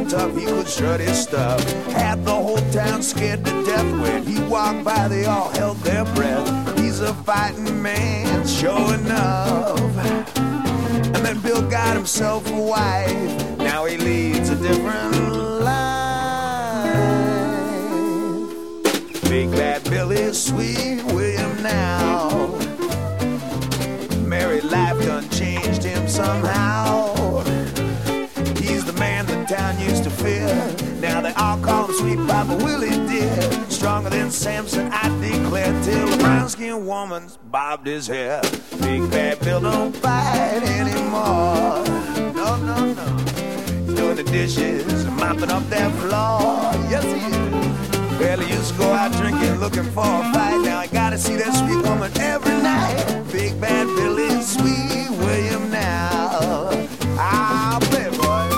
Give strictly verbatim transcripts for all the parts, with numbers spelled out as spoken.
strong, tough, he could shred his stuff. Had the whole town scared to death. When he walked by, they all held their breath. He's a fighting man, sure enough. And then Bill got himself a wife. Now he leads a different life. Big bad Bill is Sweet William now. Married life done changed him somehow. He's the man the town used to fear. Now they all call him Sweet Papa Willie dear. Stronger than Samson, I declare, till the brown-skinned woman's bobbed his hair. Big bad Bill don't fight anymore. No, no, no. He's doing the dishes and mopping up that floor. Yes, he is. Well, he used to go out drinking, looking for a fight. Now I gotta see that sweet woman every night. Big bad Bill is Sweet William now. I'll play, boys.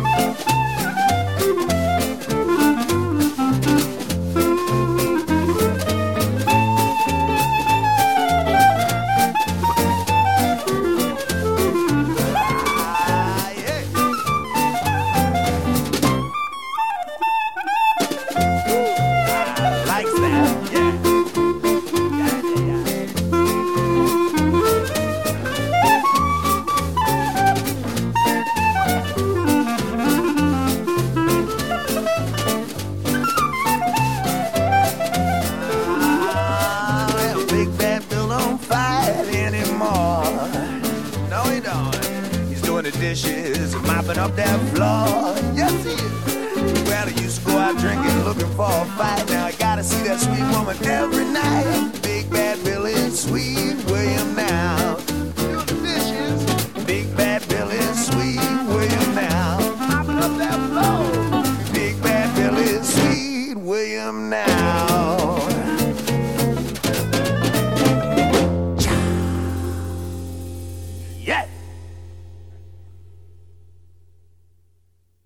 Dishes and mopping up that floor. Yes, he is. Well, he used to go out drinking, looking for a fight. Now I gotta see that sweet woman every night. Big bad Bill is Sweet William now. Doing the dishes. Big bad Bill is Sweet William now. Mopping up that floor. Big bad Bill is Sweet William now.